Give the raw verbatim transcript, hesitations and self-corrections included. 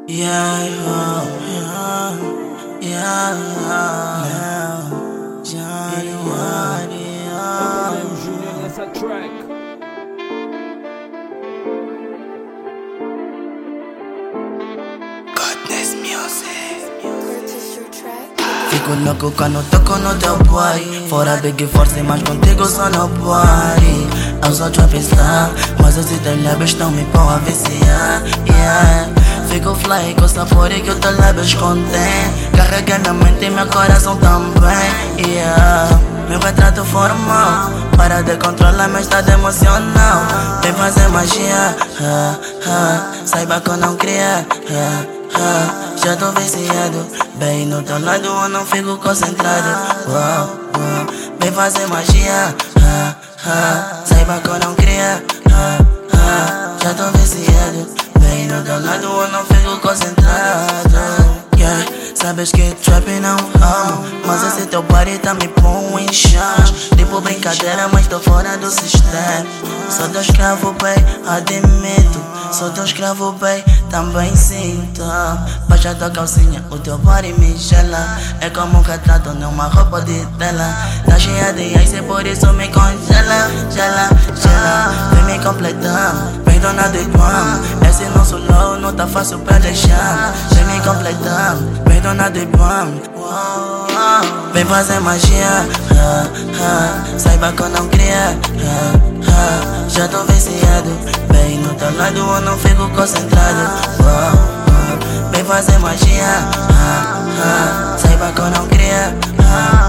Yeah, yeah, yeah, yeah, Johnny, Gabriel Júnior nessa track. Godness Music. Fico louco quando toco no teu boy. Fora Big Force, mas contigo só no party. Eu sou trap star, mas esses teus lábios estão me pão a viciar. Yeah. Fico fly com o sabor que os teus lábios contém. Carrega minha mente e meu coração também. Yeah. Meu retrato formal, para de controlar meu estado emocional. Vem fazer magia, ha, ha. Saiba que eu não cria, ha, ha. Já tô viciado, bem no teu lado eu não fico concentrado. Uau, uau. Vem fazer magia, ha, ha. Saiba que eu não cria, ha, ha. Já tô viciado, bem no teu lado eu não fico concentrado. Yeah. Sabes que trap não amo, mas esse teu body tá me pondo em chamas. Tipo brincadeira, mas tô fora do sistema. Sou teu escravo, bem, admito. Sou teu escravo, bem, também sinto. Baixa tua calcinha, o teu body me gela. É como um retrato numa roupa de tela. Tá cheia de ice, por isso me congela. Gela, gela, vem me completando. Vem dona do igual. Esse nosso low não tá fácil pra deixar. Vem me completando, vem dona do igual. Vem fazer magia, ha, ha. Saiba que eu não cria, ha, ha. Já tô viciado, bem no teu lado eu não fico concentrado. Uau, uau. Vem fazer magia, ha, ha. Saiba que eu não cria, ha,